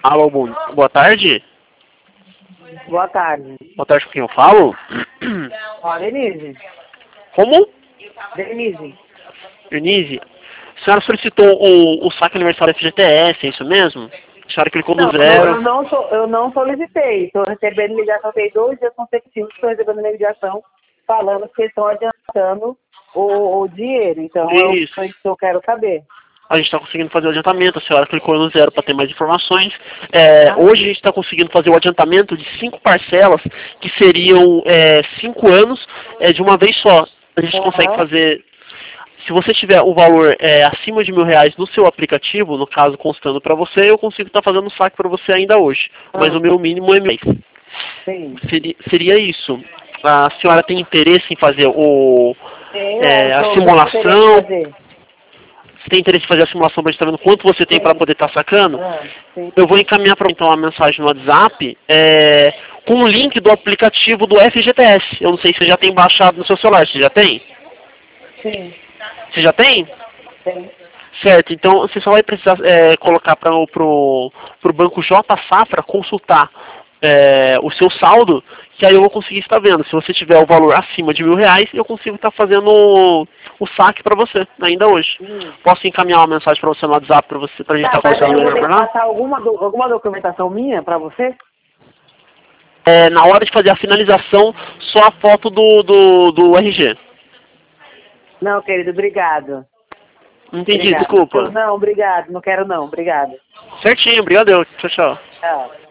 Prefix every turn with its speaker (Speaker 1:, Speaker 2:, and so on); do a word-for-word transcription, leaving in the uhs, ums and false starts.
Speaker 1: Alô, bom, boa tarde.
Speaker 2: Boa tarde.
Speaker 1: Boa tarde, com quem eu falo?
Speaker 2: Ó, Denise.
Speaker 1: Como?
Speaker 2: Denise.
Speaker 1: Denise, a senhora solicitou o, o saque aniversário F G T S, é isso mesmo? A senhora clicou no
Speaker 2: Não, eu
Speaker 1: zero.
Speaker 2: não, sou, eu não solicitei. Estou recebendo ligação, tem dois dias consecutivos que estou recebendo ligação falando que estão adiantando o, o dinheiro. Então, eu,
Speaker 1: Isso.
Speaker 2: foi isso que eu quero saber.
Speaker 1: A gente está conseguindo fazer o adiantamento, a senhora clicou no zero para ter mais informações. É,
Speaker 2: Ah.
Speaker 1: Hoje a gente está conseguindo fazer o adiantamento de cinco parcelas, que seriam é, cinco anos é, de uma vez só. A gente
Speaker 2: Uhum.
Speaker 1: consegue fazer. Se você tiver o valor é, acima de mil reais no seu aplicativo, no caso constando para você, eu consigo estar tá fazendo o saque para você ainda hoje. Mas
Speaker 2: Ah.
Speaker 1: o meu mínimo é mil.
Speaker 2: Sim.
Speaker 1: Seria, seria isso. A senhora tem interesse em fazer o,
Speaker 2: Sim,
Speaker 1: é, a
Speaker 2: eu tô-
Speaker 1: simulação?
Speaker 2: eu fazer.
Speaker 1: Você tem interesse em fazer a simulação para a gente estar vendo quanto você tem para
Speaker 2: Sim.
Speaker 1: poder estar sacando?
Speaker 2: Ah, sim.
Speaker 1: Eu vou encaminhar para então uma mensagem no WhatsApp é, com o link do aplicativo do F G T S. Eu não sei se você já tem baixado no seu celular. Você já tem?
Speaker 2: Sim.
Speaker 1: Você já tem?
Speaker 2: Sim.
Speaker 1: Certo, então você só vai precisar é, colocar para o pro, pro banco J Safra consultar é, o seu saldo, que aí eu vou conseguir estar vendo. Se você tiver o valor acima de mil reais, eu consigo estar fazendo o, o saque para você, ainda hoje.
Speaker 2: Hum.
Speaker 1: Posso encaminhar uma mensagem para você no WhatsApp para você, para a gente
Speaker 2: Tá,
Speaker 1: estar
Speaker 2: mas aí
Speaker 1: conversando
Speaker 2: eu vou
Speaker 1: melhor
Speaker 2: ter
Speaker 1: por
Speaker 2: que
Speaker 1: lá?
Speaker 2: passar alguma, do- alguma documentação minha para você?
Speaker 1: É, na hora de fazer a finalização, só a foto do, do, do R G.
Speaker 2: Não, querido, obrigado.
Speaker 1: Não entendi,
Speaker 2: Obrigado.
Speaker 1: desculpa.
Speaker 2: Não, obrigado. Não quero não. Obrigado.
Speaker 1: Certinho, obrigado. Tchau, tchau.
Speaker 2: Tchau.